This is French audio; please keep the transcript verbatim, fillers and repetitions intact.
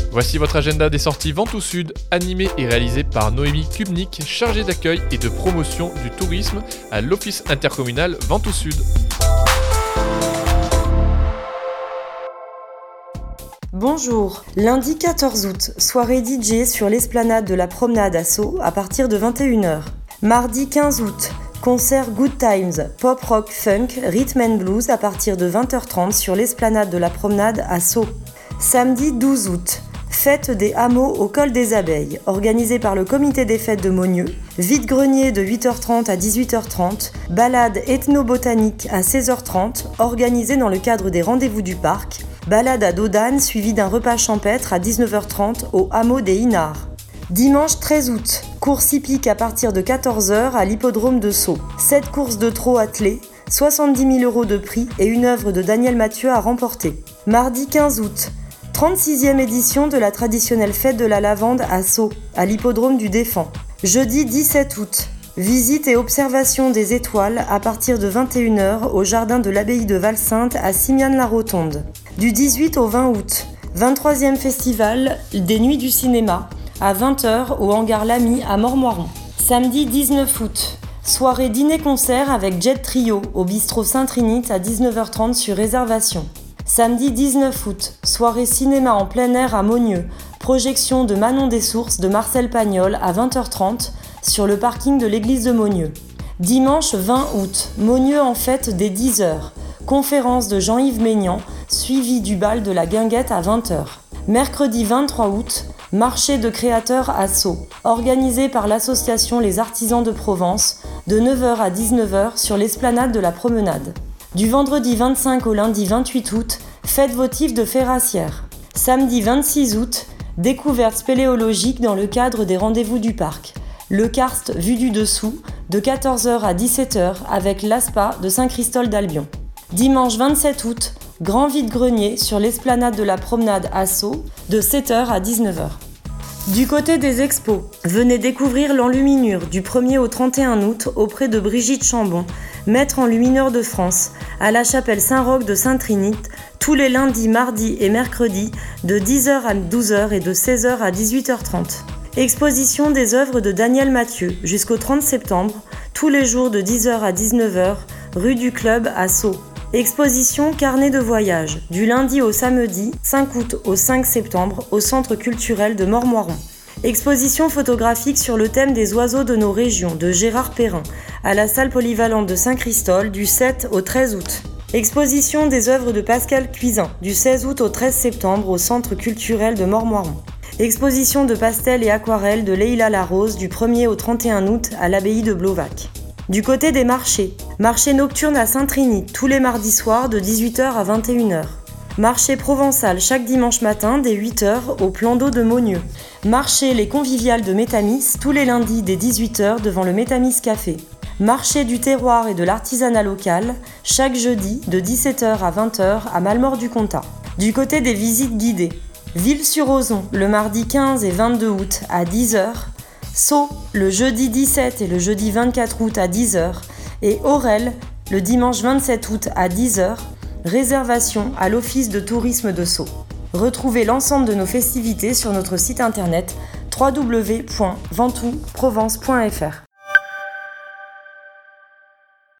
Voici votre agenda des sorties Ventoux Sud, animé et réalisé par Noémie Kubnik, chargée d'accueil et de promotion du tourisme à l'Office intercommunal Ventoux Sud. Bonjour, lundi quatorze août, soirée D J sur l'esplanade de la promenade à Sceaux à partir de vingt et une heures. Mardi quinze août, concert Good Times, pop rock funk, rhythm and blues à partir de vingt heures trente sur l'esplanade de la promenade à Sceaux. Samedi douze août, fête des hameaux au col des abeilles, organisée par le comité des fêtes de Maugneux, vide-grenier de huit heures trente à dix-huit heures trente, balade ethnobotanique à seize heures trente, organisée dans le cadre des rendez-vous du parc, balade à Dodane suivie d'un repas champêtre à dix-neuf heures trente au hameau des Inards. Dimanche treize août, course hippique à partir de quatorze heures à l'hippodrome de Sceaux. sept courses de trot attelées, soixante-dix mille euros de prix et une œuvre de Daniel Mathieu à remporter. Mardi quinze août, trente-sixième édition de la traditionnelle fête de la lavande à Sceaux, à l'hippodrome du Défend. Jeudi dix-sept août, visite et observation des étoiles à partir de vingt et une heures au jardin de l'abbaye de Valsainte à Simiane-la-Rotonde. Du dix-huit au vingt août, vingt-troisième festival des Nuits du cinéma à vingt heures au hangar Lamy à Mormoiron. Samedi dix-neuf août, soirée dîner-concert avec Jet Trio au bistrot Saint-Trinite à dix-neuf heures trente sur réservation. Samedi dix-neuf août, soirée cinéma en plein air à Maugneux, projection de Manon des Sources de Marcel Pagnol à vingt heures trente sur le parking de l'église de Maugneux. Dimanche vingt août, Maugneux en fête dès dix heures, conférence de Jean-Yves Maignan, suivi du bal de la Guinguette à vingt heures. Mercredi vingt-trois août, marché de créateurs à Sceaux, organisé par l'association Les Artisans de Provence, de neuf heures à dix-neuf heures sur l'esplanade de la Promenade. Du vendredi vingt-cinq au lundi vingt-huit août, fête votive de Ferrassière. Samedi vingt-six août, découverte spéléologique dans le cadre des rendez-vous du parc. Le karst vu du dessous, de quatorze heures à dix-sept heures avec l'A S P A de Saint-Christol d'Albion. Dimanche vingt-sept août, grand vide-grenier sur l'esplanade de la promenade à Sceaux, de sept heures à dix-neuf heures. Du côté des expos, venez découvrir l'enluminure du premier au trente et un août auprès de Brigitte Chambon, maître enlumineur de France, à la chapelle Saint-Roch de Saint-Trinite, tous les lundis, mardis et mercredis, de dix heures à douze heures et de seize heures à dix-huit heures trente. Exposition des œuvres de Daniel Mathieu jusqu'au trente septembre, tous les jours de dix heures à dix-neuf heures, rue du Club à Sceaux. Exposition Carnet de voyage, du lundi au samedi, cinq août au cinq septembre, au Centre culturel de Mormoiron. Exposition photographique sur le thème des oiseaux de nos régions, de Gérard Perrin, à la salle polyvalente de Saint-Christol, du sept au treize août. Exposition des œuvres de Pascal Cuisin, du seize août au treize septembre, au Centre culturel de Mormoiron. Exposition de pastels et aquarelles de Leïla Larose, du premier au trente et un août, à l'abbaye de Blovac. Du côté des marchés, marché nocturne à Saint-Trinite, tous les mardis soirs de dix-huit heures à vingt et une heures. Marché provençal chaque dimanche matin dès huit heures au plan d'eau de Maugneux. Marché Les Conviviales de Métamis, tous les lundis dès dix-huit heures devant le Métamis Café. Marché du terroir et de l'artisanat local, chaque jeudi de dix-sept heures à vingt heures à Malmort-du-Comtat. Du côté des visites guidées, Ville-sur-Ozon le mardi quinze et vingt-deux août à dix heures, Sceaux le jeudi dix-sept et le jeudi vingt-quatre août à dix heures et Aurel le dimanche vingt-sept août à dix heures, réservation à l'Office de tourisme de Sceaux. Retrouvez l'ensemble de nos festivités sur notre site internet w w w point ventoux provence point f r.